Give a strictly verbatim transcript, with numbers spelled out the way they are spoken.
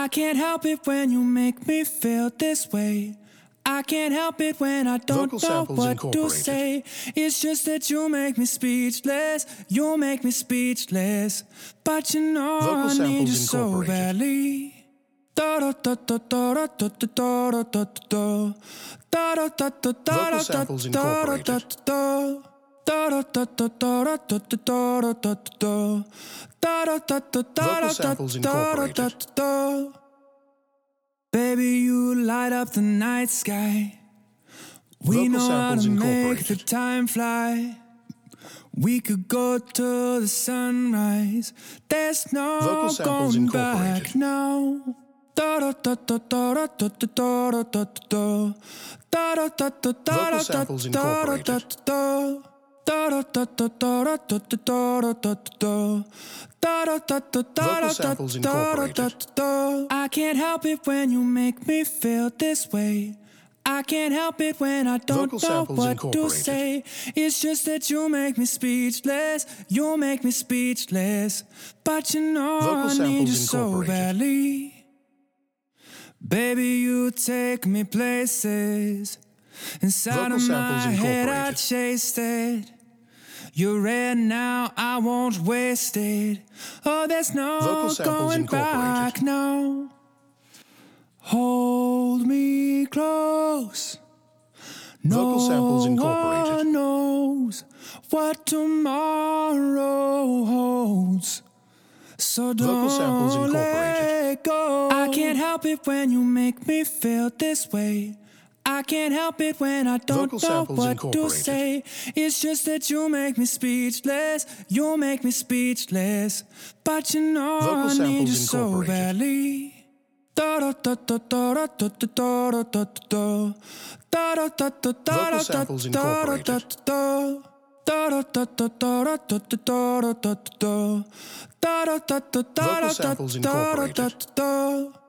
I can't help it when you make me feel this way. I can't help it when I don't Vocal know Samples what to Incorporated. say. It's just that you make me speechless. You make me speechless. But you know Vocal I need you Samples so Incorporated. badly. Vocal Samples Incorporated. Vocal Samples Incorporated. Baby, you light up the night sky. We Vocal know how to Samples make the Incorporated. time fly. We could go to the sunrise. There's no Vocal Samples going Incorporated. back now. Vocal Samples Incorporated. Vocal Samples Incorporated. I can't help it when you make me feel this way. I can't help it when I don't Vocal know Samples what to Incorporated. say. It's just that you make me speechless. You make me speechless. But you know Vocal I need you Samples so Incorporated. badly. Baby, you take me places. Inside Vocal of Samples my head I Incorporated. chased it. You're red now, I won't waste it. Oh, there's no Vocal Samples going Incorporated. back now. Hold me close. No Vocal Samples Incorporated. one knows what tomorrow holds. So Vocal Samples don't Incorporated. let go. I can't help it when you make me feel this way. I can't help it when I don't Vocal know Samples what to Incorporated. say. It's just that you make me speechless. You make me speechless. But you know Vocal I need you Samples so Incorporated. badly. Vocal Samples Incorporated. Vocal Samples Incorporated.